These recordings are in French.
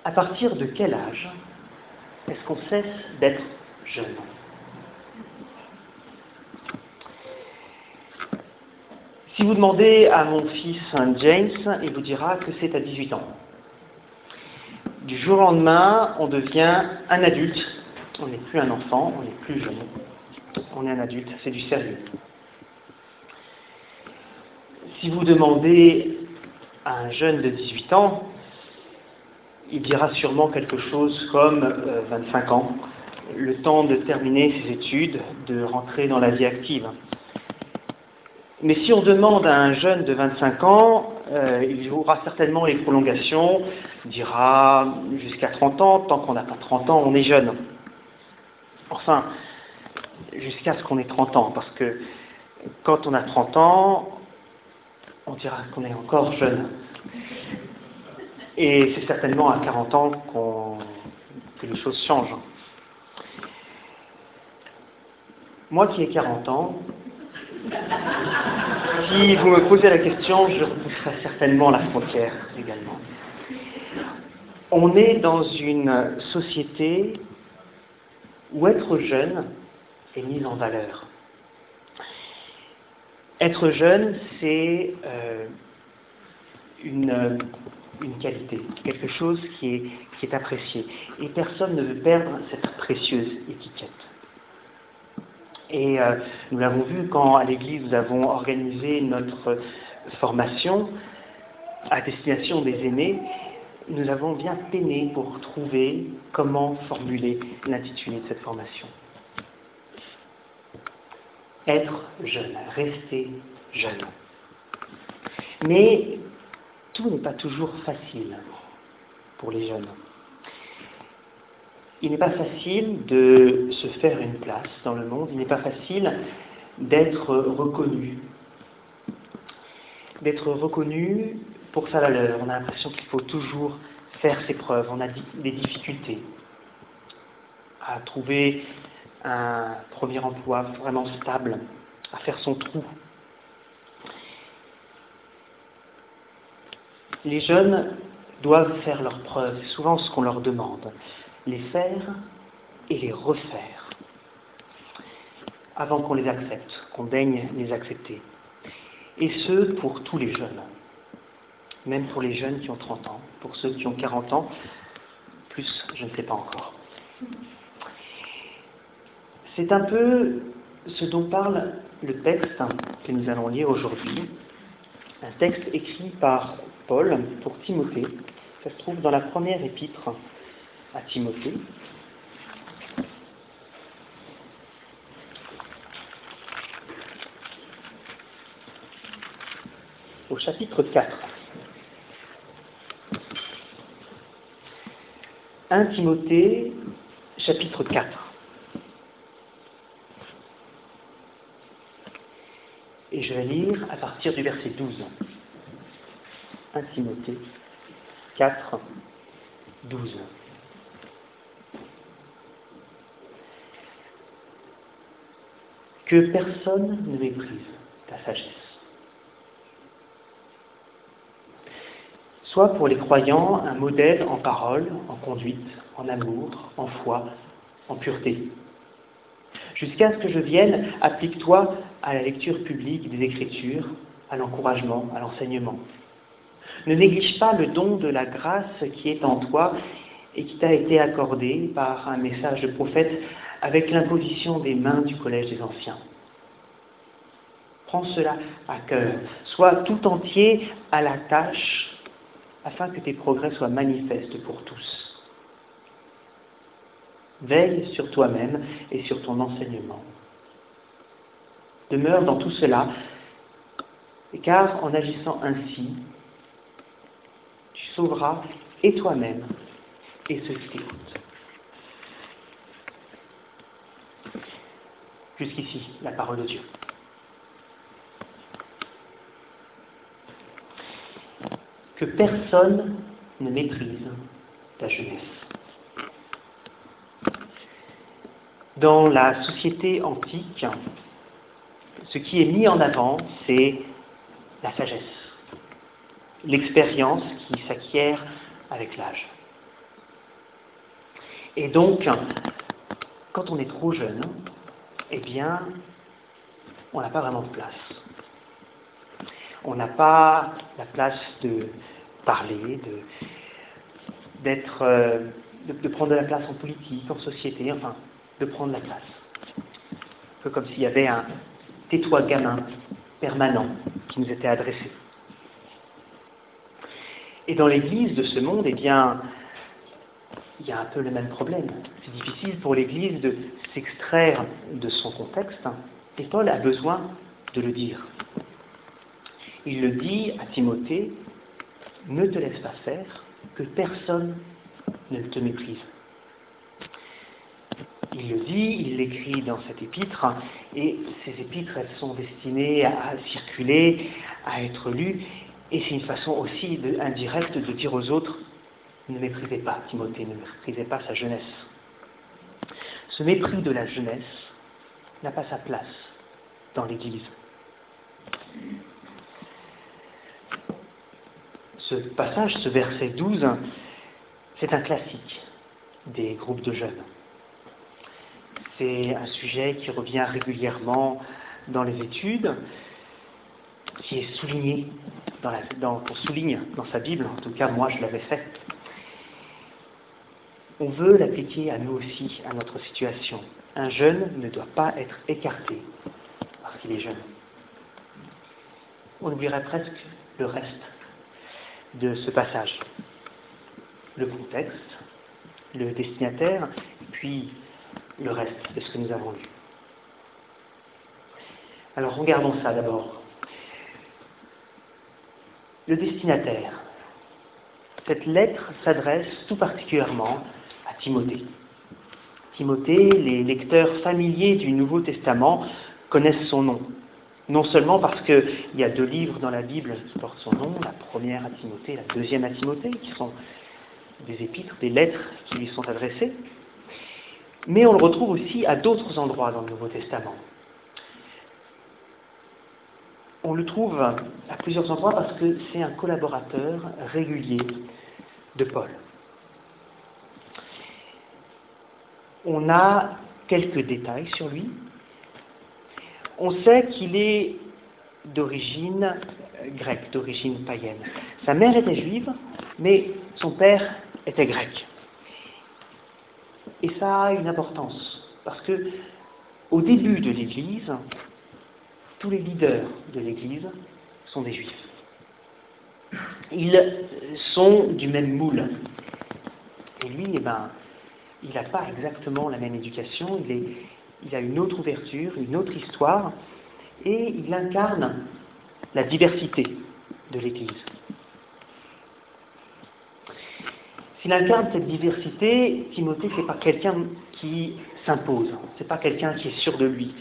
À partir de quel âge est-ce qu'on cesse d'être jeune? Si vous demandez à mon fils James, il vous dira que c'est à 18 ans. Du jour au lendemain, on devient un adulte. On n'est plus un enfant, on n'est plus jeune. On est un adulte, c'est du sérieux. Si vous demandez à un jeune de 18 ans, il dira sûrement quelque chose comme 25 ans, le temps de terminer ses études, de rentrer dans la vie active. Mais si on demande à un jeune de 25 ans, il aura certainement les prolongations, il dira jusqu'à 30 ans, tant qu'on n'a pas 30 ans, on est jeune. Enfin, jusqu'à ce qu'on ait 30 ans, parce que quand on a 30 ans, on dira qu'on est encore jeune. Et c'est certainement à 40 ans que les choses changent. Moi qui ai 40 ans, si vous me posez la question, je repousserai certainement la frontière également. On est dans une société où être jeune est mis en valeur. Être jeune, c'est une qualité, quelque chose qui est apprécié. Et personne ne veut perdre cette précieuse étiquette. Et nous l'avons vu quand à l'Église nous avons organisé notre formation à destination des aînés, nous avons bien peiné pour trouver comment formuler l'intitulé de cette formation. Être jeune, rester jeune. Mais tout n'est pas toujours facile pour les jeunes. Il n'est pas facile de se faire une place dans le monde, il n'est pas facile d'être reconnu. D'être reconnu pour sa valeur. On a l'impression qu'il faut toujours faire ses preuves, on a des difficultés à trouver un premier emploi vraiment stable, à faire son trou. Les jeunes doivent faire leurs preuves, c'est souvent ce qu'on leur demande, les faire et les refaire, avant qu'on les accepte, qu'on daigne les accepter. Et ce, pour tous les jeunes, même pour les jeunes qui ont 30 ans, pour ceux qui ont 40 ans, plus je ne sais pas encore. C'est un peu ce dont parle le texte que nous allons lire aujourd'hui, un texte écrit par Paul pour Timothée. Ça se trouve dans la première épître à Timothée. Au chapitre 4. 1 Timothée, chapitre 4. Et je vais lire à partir du verset 12. 1 Timothée 4, 12. Que personne ne méprise ta sagesse. Sois pour les croyants un modèle en parole, en conduite, en amour, en foi, en pureté. Jusqu'à ce que je vienne, applique-toi à la lecture publique des Écritures, à l'encouragement, à l'enseignement. Ne néglige pas le don de la grâce qui est en toi et qui t'a été accordé par un message de prophète avec l'imposition des mains du collège des anciens. Prends cela à cœur. Sois tout entier à la tâche afin que tes progrès soient manifestes pour tous. Veille sur toi-même et sur ton enseignement. Demeure dans tout cela, car en agissant ainsi, tu sauveras et toi-même et ceux qui t'écoutent. Jusqu'ici, la parole de Dieu. Que personne ne méprise ta jeunesse. Dans la société antique, ce qui est mis en avant, c'est la sagesse, l'expérience qui s'acquiert avec l'âge. Et donc, quand on est trop jeune, eh bien, on n'a pas vraiment de place. On n'a pas la place de parler, de prendre de la place en politique, en société, enfin, de prendre la place. Un peu comme s'il y avait un tais-toi gamin permanent qui nous était adressé. Et dans l'Église de ce monde, eh bien, il y a un peu le même problème. C'est difficile pour l'Église de s'extraire de son contexte, et Paul a besoin de le dire. Il le dit à Timothée, « Ne te laisse pas faire, que personne ne te méprise. » Il le dit, il l'écrit dans cette épître, et ces épîtres, elles sont destinées à circuler, à être lues, et c'est une façon aussi indirecte de dire aux autres, ne méprisez pas Timothée, ne méprisez pas sa jeunesse. Ce mépris de la jeunesse n'a pas sa place dans l'Église. Ce passage, ce verset 12, c'est un classique des groupes de jeunes. C'est un sujet qui revient régulièrement dans les études, qui est souligné qu'on souligne dans sa Bible, en tout cas moi je l'avais fait. On veut l'appliquer à nous aussi, à notre situation. Un jeune ne doit pas être écarté parce qu'il est jeune. On oublierait presque le reste de ce passage. Le contexte, le destinataire, puis le reste de ce que nous avons lu. Alors regardons ça d'abord. Le destinataire. Cette lettre s'adresse tout particulièrement à Timothée. Timothée, les lecteurs familiers du Nouveau Testament connaissent son nom. Non seulement parce qu'il y a 2 livres dans la Bible qui portent son nom, la première à Timothée, la deuxième à Timothée, qui sont des épîtres, des lettres qui lui sont adressées, mais on le retrouve aussi à d'autres endroits dans le Nouveau Testament. On le trouve à plusieurs endroits parce que c'est un collaborateur régulier de Paul. On a quelques détails sur lui. On sait qu'il est d'origine grecque, d'origine païenne. Sa mère était juive, mais son père était grec. Et ça a une importance, parce que au début de l'Église, tous les leaders de l'Église sont des juifs. Ils sont du même moule. Et lui, il n'a pas exactement la même éducation, il a une autre ouverture, une autre histoire, et il incarne la diversité de l'Église. S'il incarne cette diversité, Timothée, ce n'est pas quelqu'un qui s'impose, ce n'est pas quelqu'un qui est sûr de lui.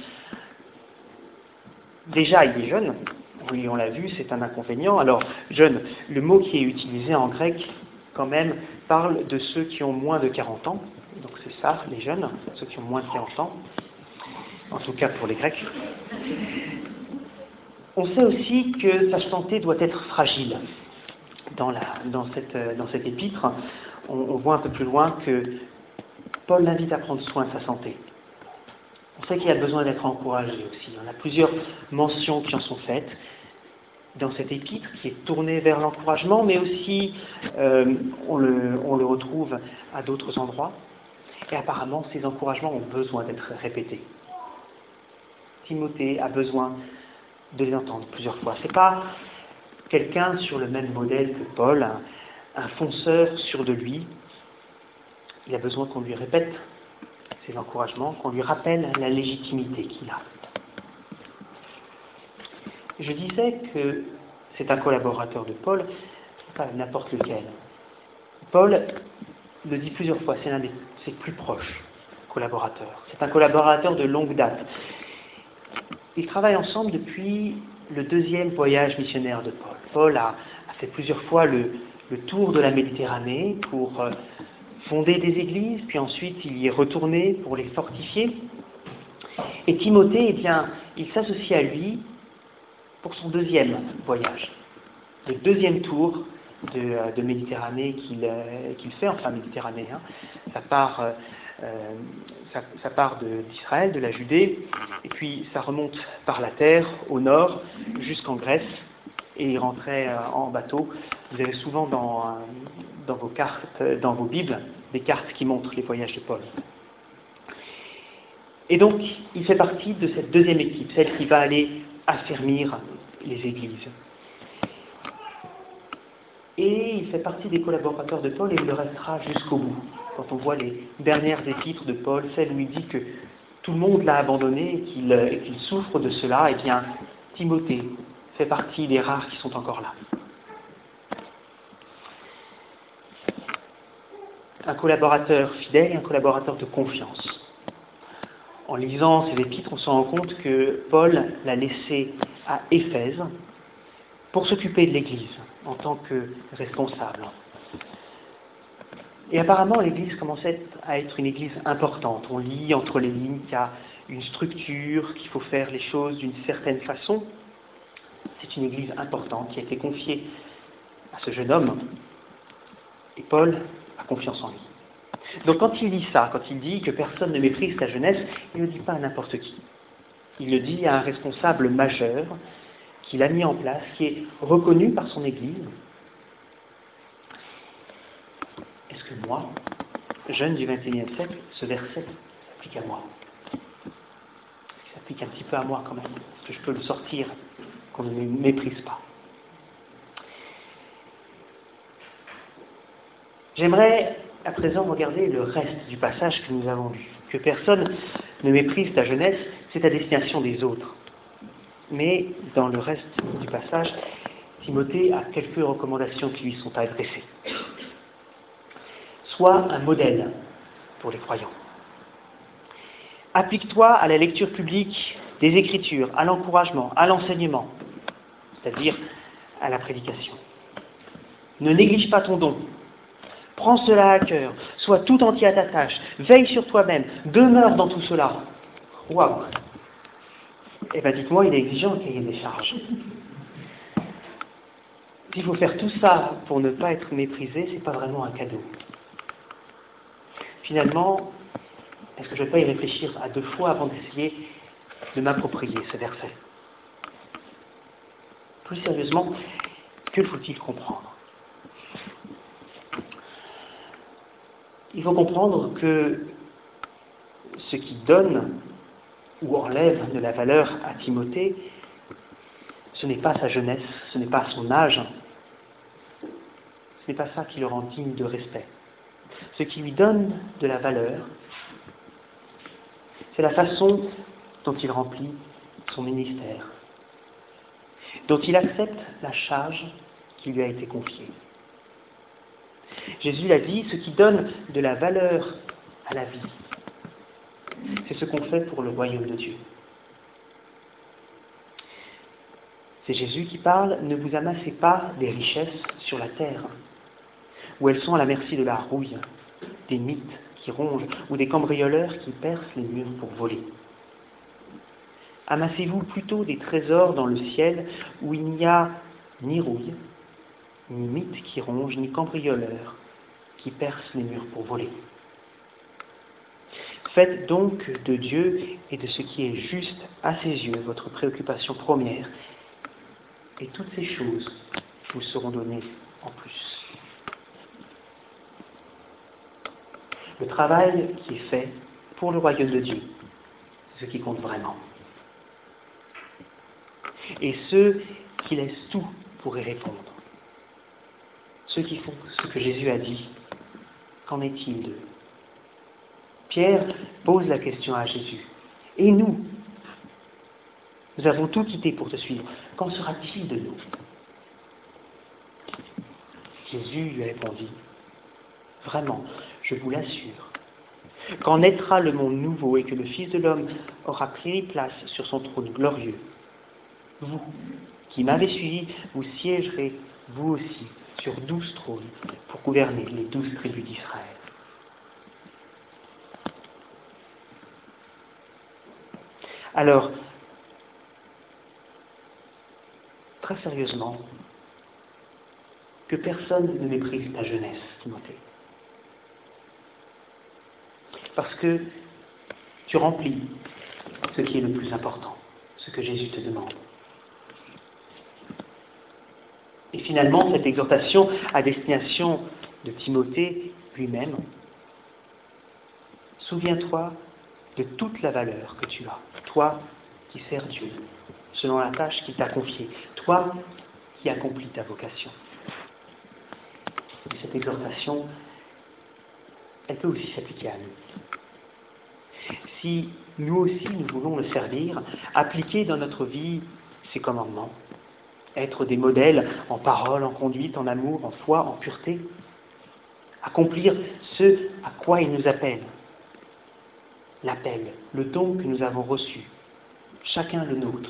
Déjà, il est jeune, oui, on l'a vu, c'est un inconvénient. Alors, jeune, le mot qui est utilisé en grec, quand même, parle de ceux qui ont moins de 40 ans. Donc c'est ça, les jeunes, ceux qui ont moins de 40 ans, en tout cas pour les Grecs. On sait aussi que sa santé doit être fragile. Dans cette épître, on voit un peu plus loin que Paul l'invite à prendre soin de sa santé. On sait qu'il a besoin d'être encouragé aussi. On a plusieurs mentions qui en sont faites dans cette épître qui est tournée vers l'encouragement, mais aussi on le retrouve à d'autres endroits. Et apparemment, ces encouragements ont besoin d'être répétés. Timothée a besoin de les entendre plusieurs fois. Ce n'est pas quelqu'un sur le même modèle que Paul, un fonceur sûr de lui. Il a besoin qu'on lui répète ses encouragements, qu'on lui rappelle la légitimité qu'il a. Je disais que c'est un collaborateur de Paul, pas n'importe lequel. Paul le dit plusieurs fois, c'est l'un de ses plus proches collaborateurs. C'est un collaborateur de longue date. Ils travaillent ensemble depuis le 2e voyage missionnaire de Paul. Paul a fait plusieurs fois le tour de la Méditerranée pour fonder des églises, puis ensuite il y est retourné pour les fortifier. Et Timothée, eh bien, il s'associe à lui pour son 2e voyage. Le 2e tour de Méditerranée qu'il fait, enfin méditerranéen. Ça part d'Israël, de la Judée, et puis ça remonte par la terre, au nord, jusqu'en Grèce, et il rentrait en bateau. Vous avez souvent dans vos cartes, dans vos Bibles, des cartes qui montrent les voyages de Paul. Et donc, il fait partie de cette deuxième équipe, celle qui va aller affermir les églises. Et il fait partie des collaborateurs de Paul et il le restera jusqu'au bout. Quand on voit les dernières épîtres de Paul, celle où il dit que tout le monde l'a abandonné et qu'il souffre de cela, eh bien, Timothée fait partie des rares qui sont encore là. Un collaborateur fidèle et un collaborateur de confiance. En lisant ces épîtres, on se rend compte que Paul l'a laissé à Éphèse pour s'occuper de l'Église en tant que responsable. Et apparemment, l'Église commençait à être une Église importante. On lit entre les lignes qu'il y a une structure, qu'il faut faire les choses d'une certaine façon. C'est une Église importante qui a été confiée à ce jeune homme. Et Paul a confiance en lui. Donc quand il dit ça, quand il dit que personne ne méprise sa jeunesse, il ne le dit pas à n'importe qui. Il le dit à un responsable majeur qu'il a mis en place, qui est reconnu par son Église. Est-ce que moi, jeune du XXIe siècle, ce verset s'applique à moi? Il s'applique un petit peu à moi quand même. Est-ce que je peux le sortir, qu'on ne me méprise pas? J'aimerais à présent regarder le reste du passage que nous avons lu. Que personne ne méprise ta jeunesse, c'est à destination des autres. Mais dans le reste du passage, Timothée a quelques recommandations qui lui sont adressées. Sois un modèle pour les croyants. Applique-toi à la lecture publique des Écritures, à l'encouragement, à l'enseignement, c'est-à-dire à la prédication. Ne néglige pas ton don. Prends cela à cœur, sois tout entier à ta tâche, veille sur toi-même, demeure dans tout cela. Waouh! Eh bien dites-moi, il est exigeant le cahier des charges. S'il faut faire tout ça pour ne pas être méprisé, c'est pas vraiment un cadeau. Finalement, est-ce que je ne vais pas y réfléchir à 2 fois avant d'essayer de m'approprier ce verset? Plus sérieusement, que faut-il comprendre? Il faut comprendre que ce qui donne ou enlève de la valeur à Timothée, ce n'est pas sa jeunesse, ce n'est pas son âge, ce n'est pas ça qui le rend digne de respect. Ce qui lui donne de la valeur, c'est la façon dont il remplit son ministère, dont il accepte la charge qui lui a été confiée. Jésus l'a dit, ce qui donne de la valeur à la vie, c'est ce qu'on fait pour le royaume de Dieu. C'est Jésus qui parle, ne vous amassez pas des richesses sur la terre, où elles sont à la merci de la rouille, des mythes qui rongent, ou des cambrioleurs qui percent les murs pour voler. Amassez-vous plutôt des trésors dans le ciel, où il n'y a ni rouille, ni mythes qui rongent, ni cambrioleurs qui percent les murs pour voler. Faites donc de Dieu et de ce qui est juste à ses yeux votre préoccupation première, et toutes ces choses vous seront données en plus. Le travail qui est fait pour le royaume de Dieu, c'est ce qui compte vraiment. Et ceux qui laissent tout pour y répondre, ceux qui font ce que Jésus a dit, qu'en est-il d'eux? Pierre pose la question à Jésus. Et nous? Nous avons tout quitté pour te suivre. Qu'en sera-t-il de nous? Jésus lui répondit, vraiment, je vous l'assure, quand naîtra le monde nouveau et que le Fils de l'homme aura pris place sur son trône glorieux, vous, qui m'avez suivi, vous siégerez, vous aussi, sur 12 trônes pour gouverner les 12 tribus d'Israël. Alors, très sérieusement, que personne ne méprise ta jeunesse, Timothée. Parce que tu remplis ce qui est le plus important, ce que Jésus te demande. Et finalement, cette exhortation à destination de Timothée lui-même, souviens-toi de toute la valeur que tu as, toi qui sers Dieu, selon la tâche qu'il t'a confiée, toi qui accomplis ta vocation. Et cette exhortation, elle peut aussi s'appliquer à nous. Si nous aussi nous voulons le servir, appliquer dans notre vie ses commandements, être des modèles en parole, en conduite, en amour, en foi, en pureté, accomplir ce à quoi il nous appelle, l'appel, le don que nous avons reçu, chacun le nôtre.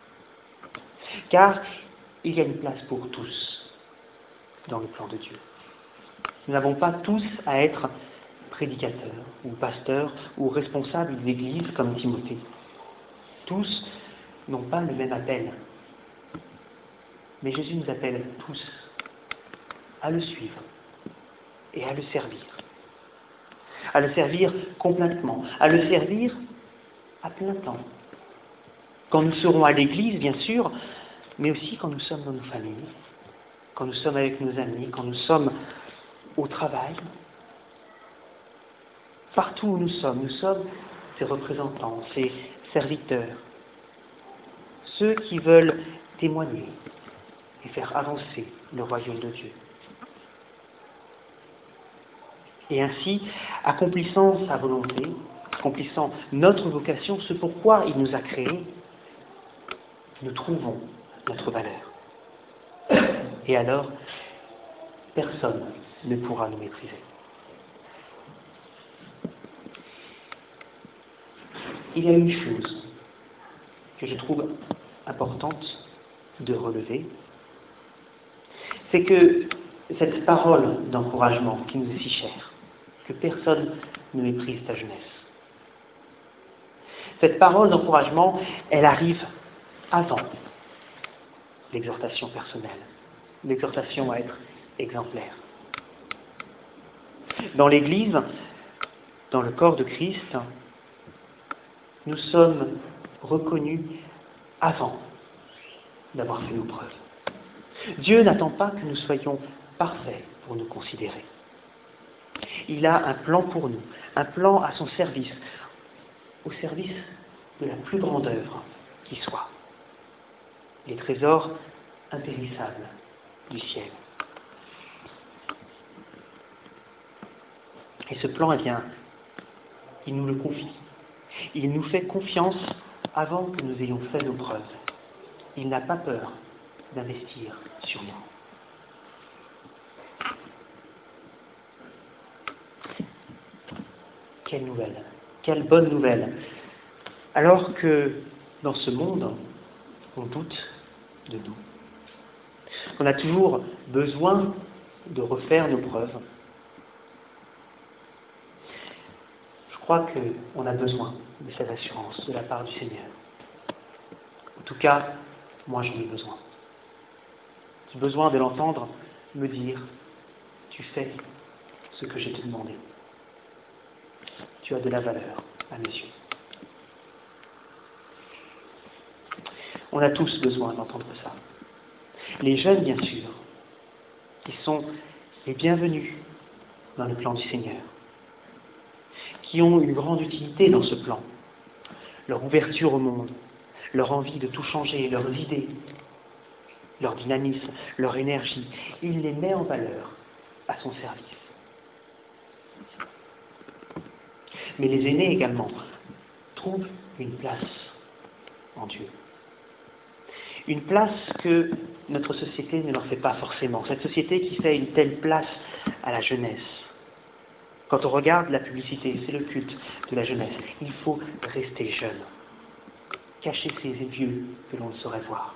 Car il y a une place pour tous dans le plan de Dieu. Nous n'avons pas tous à être prédicateurs ou pasteurs ou responsables d'église comme Timothée. Tous n'ont pas le même appel. Mais Jésus nous appelle tous à le suivre et à le servir. À le servir complètement, à le servir à plein temps. Quand nous serons à l'église, bien sûr, mais aussi quand nous sommes dans nos familles, quand nous sommes avec nos amis, quand nous sommes au travail. Partout où nous sommes ses représentants, ses serviteurs, ceux qui veulent témoigner et faire avancer le royaume de Dieu. Et ainsi, accomplissant sa volonté, accomplissant notre vocation, ce pourquoi il nous a créés, nous trouvons notre valeur. Et alors, personne ne pourra nous mépriser. Il y a une chose que je trouve importante de relever, c'est que cette parole d'encouragement qui nous est si chère, que personne ne méprise ta jeunesse. Cette parole d'encouragement, elle arrive avant l'exhortation personnelle, l'exhortation à être exemplaire. Dans l'Église, dans le corps de Christ, nous sommes reconnus avant d'avoir fait nos preuves. Dieu n'attend pas que nous soyons parfaits pour nous considérer. Il a un plan pour nous, un plan à son service, au service de la plus grande œuvre qui soit, les trésors impérissables du ciel. Et ce plan, eh bien, il nous le confie. Il nous fait confiance avant que nous ayons fait nos preuves. Il n'a pas peur d'investir sur nous. Quelle nouvelle, quelle bonne nouvelle. Alors que dans ce monde, on doute de nous. On a toujours besoin de refaire nos preuves. Je crois qu'on a besoin de cette assurance de la part du Seigneur. En tout cas, moi j'en ai besoin. J'ai besoin de l'entendre me dire « Tu fais ce que j'ai te demandé. Tu as de la valeur à mes yeux. » On a tous besoin d'entendre ça. Les jeunes, bien sûr, qui sont les bienvenus dans le plan du Seigneur, qui ont une grande utilité dans ce plan, leur ouverture au monde, leur envie de tout changer, leurs idées, leur dynamisme, leur énergie, il les met en valeur à son service. Mais les aînés également trouvent une place en Dieu. Une place que notre société ne leur fait pas forcément. Cette société qui fait une telle place à la jeunesse. Quand on regarde la publicité, c'est le culte de la jeunesse. Il faut rester jeune. Cacher ses yeux que l'on ne saurait voir.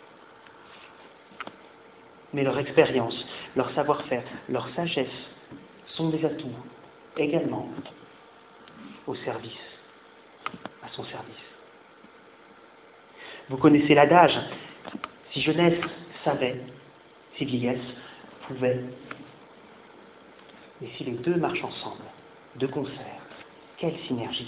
Mais leur expérience, leur savoir-faire, leur sagesse sont des atouts également au service, à son service. Vous connaissez l'adage, si jeunesse savait, si vieillesse pouvait. Mais si les deux marchent ensemble, de concert, quelle synergie!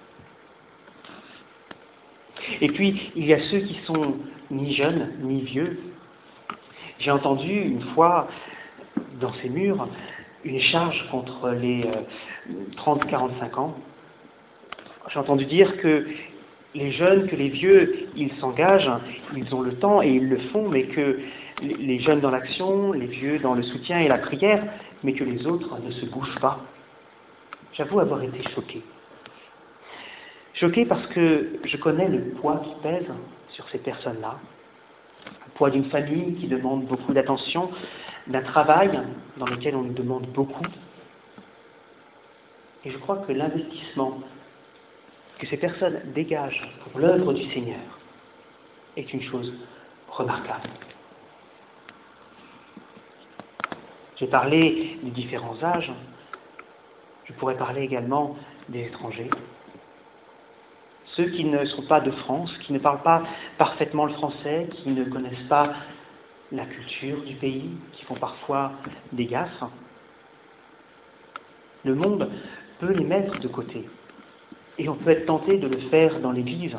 Et puis, il y a ceux qui sont ni jeunes, ni vieux. J'ai entendu une fois, dans ces murs, une charge contre les 30-45 ans. J'ai entendu dire que les jeunes, que les vieux, ils s'engagent, ils ont le temps et ils le font, mais que les jeunes dans l'action, les vieux dans le soutien et la prière, mais que les autres ne se bougent pas. J'avoue avoir été choqué. Choqué parce que je connais le poids qui pèse sur ces personnes-là, le poids d'une famille qui demande beaucoup d'attention, d'un travail dans lequel on nous demande beaucoup. Et je crois que l'investissement que ces personnes dégagent pour l'œuvre du Seigneur est une chose remarquable. J'ai parlé des différents âges, je pourrais parler également des étrangers. Ceux qui ne sont pas de France, qui ne parlent pas parfaitement le français, qui ne connaissent pas la culture du pays, qui font parfois des gaffes. Le monde peut les mettre de côté. Et on peut être tenté de le faire dans l'Église.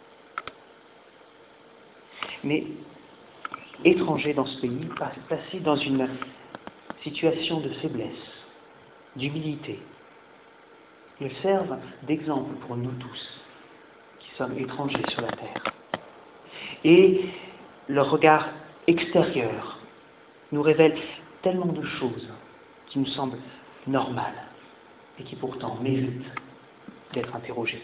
Mais étrangers dans ce pays, placés dans une situation de faiblesse, d'humilité, ils servent d'exemple pour nous tous, qui sommes étrangers sur la terre. Et leur regard extérieur nous révèle tellement de choses qui nous semblent normales et qui pourtant méritent d'être interrogées.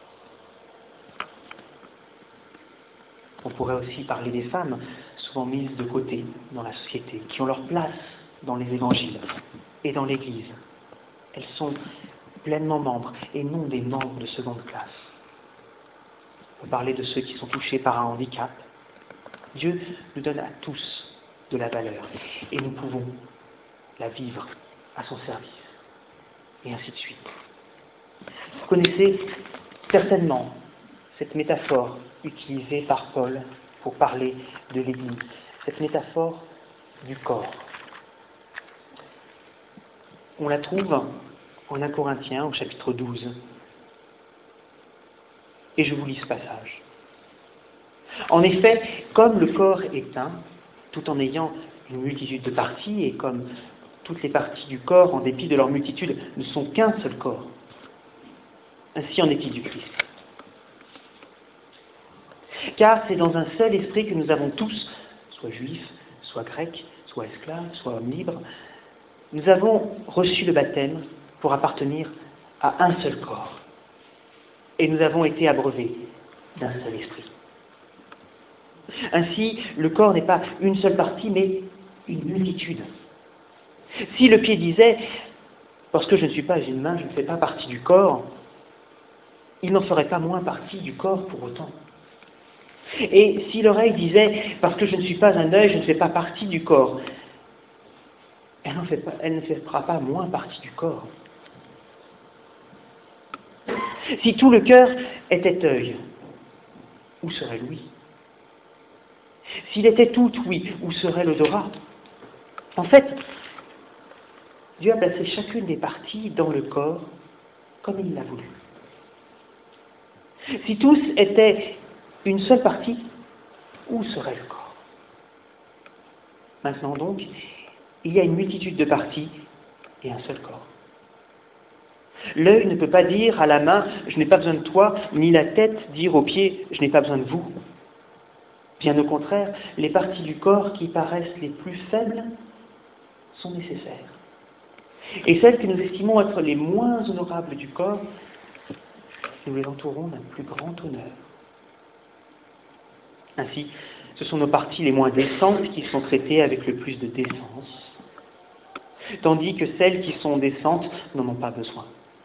On pourrait aussi parler des femmes, souvent mises de côté dans la société, qui ont leur place dans les évangiles et dans l'Église. Elles sont pleinement membres et non des membres de seconde classe. On peut parler de ceux qui sont touchés par un handicap. Dieu nous donne à tous de la valeur et nous pouvons la vivre à son service. Et ainsi de suite. Vous connaissez certainement cette métaphore utilisée par Paul pour parler de l'Église, cette métaphore du corps. On la trouve en 1 Corinthiens au chapitre 12. Et je vous lis ce passage. En effet, comme le corps est un, tout en ayant une multitude de parties, et comme toutes les parties du corps, en dépit de leur multitude, ne sont qu'un seul corps, ainsi en est-il du Christ. Car c'est dans un seul esprit que nous avons tous, soit juifs, soit grecs, soit esclaves, soit hommes libres, nous avons reçu le baptême pour appartenir à un seul corps. Et nous avons été abreuvés d'un seul esprit. Ainsi, le corps n'est pas une seule partie, mais une multitude. Si le pied disait « parce que je ne suis pas une main, je ne fais pas partie du corps », il n'en ferait pas moins partie du corps pour autant. Et si l'oreille disait « parce que je ne suis pas un œil, je ne fais pas partie du corps », elle ne fera pas moins partie du corps. Si tout le cœur était œil, où serait l'ouïe? S'il était tout ouïe, où serait l'odorat? En fait, Dieu a placé chacune des parties dans le corps comme il l'a voulu. Si tous étaient une seule partie, où serait le corps? Maintenant donc, il y a une multitude de parties et un seul corps. L'œil ne peut pas dire à la main « je n'ai pas besoin de toi », ni la tête dire aux pieds « je n'ai pas besoin de vous ». Bien au contraire, les parties du corps qui paraissent les plus faibles sont nécessaires. Et celles que nous estimons être les moins honorables du corps, nous les entourons d'un plus grand honneur. Ainsi, ce sont nos parties les moins décentes qui sont traitées avec le plus de décence, tandis que celles qui sont décentes n'en ont pas besoin.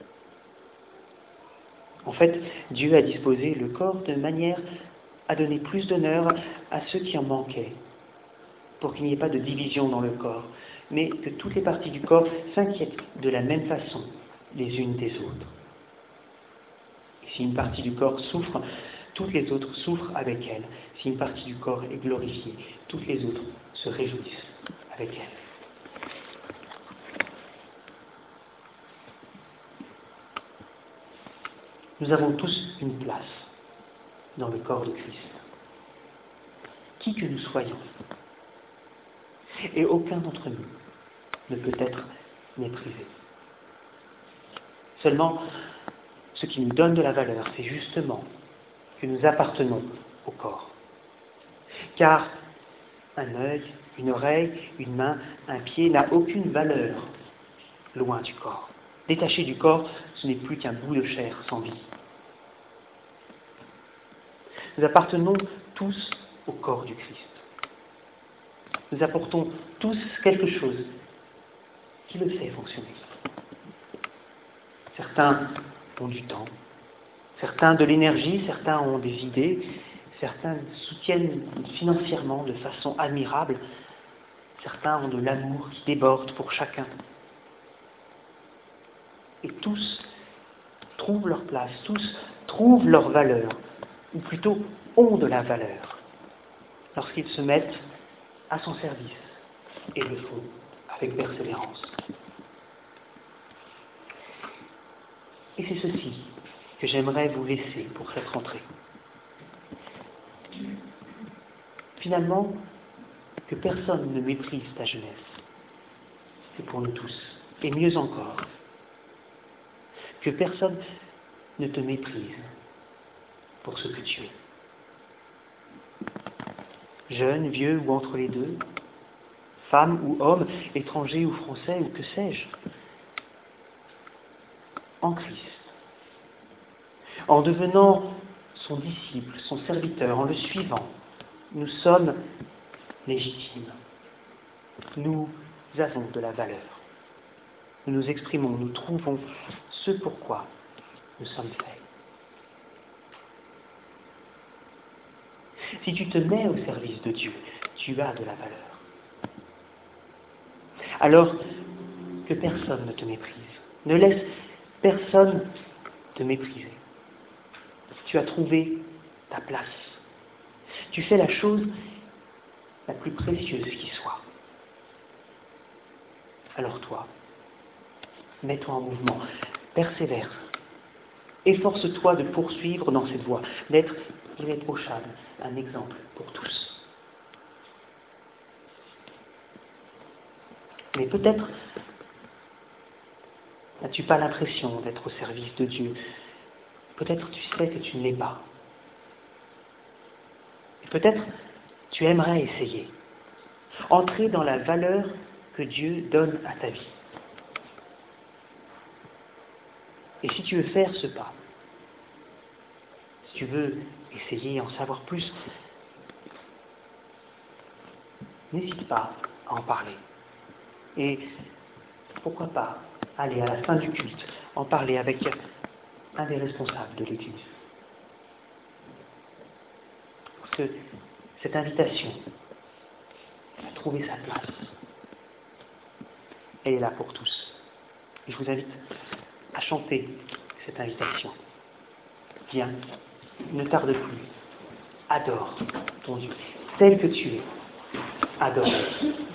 En fait, Dieu a disposé le corps de manière à donner plus d'honneur à ceux qui en manquaient, pour qu'il n'y ait pas de division dans le corps, mais que toutes les parties du corps s'inquiètent de la même façon les unes des autres. Et si une partie du corps souffre, toutes les autres souffrent avec elle. Si une partie du corps est glorifiée, toutes les autres se réjouissent avec elle. Nous avons tous une place dans le corps de Christ. Qui que nous soyons. Et aucun d'entre nous ne peut être méprisé. Seulement, ce qui nous donne de la valeur, c'est justement que nous appartenons au corps. Car un œil, une oreille, une main, un pied n'a aucune valeur loin du corps. Détaché du corps, ce n'est plus qu'un bout de chair sans vie. Nous appartenons tous au corps du Christ. Nous apportons tous quelque chose qui le fait fonctionner. Certains ont du temps, certains de l'énergie, certains ont des idées, certains soutiennent financièrement de façon admirable, certains ont de l'amour qui déborde pour chacun. Et tous trouvent leur place, tous trouvent leur valeur, ou plutôt ont de la valeur, lorsqu'ils se mettent à son service et le font avec persévérance. Et c'est ceci que j'aimerais vous laisser pour cette rentrée. Finalement, que personne ne méprise ta jeunesse. C'est pour nous tous. Et mieux encore, que personne ne te méprise pour ce que tu es. Jeune, vieux ou entre les deux, femme ou homme, étranger ou français ou que sais-je. En Christ, en devenant son disciple, son serviteur, en le suivant, nous sommes légitimes. Nous avons de la valeur. Nous nous exprimons, nous trouvons ce pourquoi nous sommes faits. Si tu te mets au service de Dieu, tu as de la valeur. Alors que personne ne te méprise. Ne laisse personne te mépriser. Tu as trouvé ta place. Tu fais la chose la plus précieuse qui soit. Alors toi, mets-toi en mouvement, persévère. Efforce-toi de poursuivre dans cette voie, d'être irréprochable, un exemple pour tous. Mais peut-être n'as-tu pas l'impression d'être au service de Dieu. Peut-être tu sais que tu ne l'es pas. Et peut-être tu aimerais essayer. Entrer dans la valeur que Dieu donne à ta vie. Et si tu veux faire ce pas, si tu veux essayer, en savoir plus, n'hésite pas à en parler. Et pourquoi pas aller à la fin du culte, en parler avec un des responsables de l'Église. Parce que cette invitation à trouver sa place, elle est là pour tous. Et je vous invite à chanter cette invitation. Viens, ne tarde plus, adore ton Dieu, tel que tu es, adore.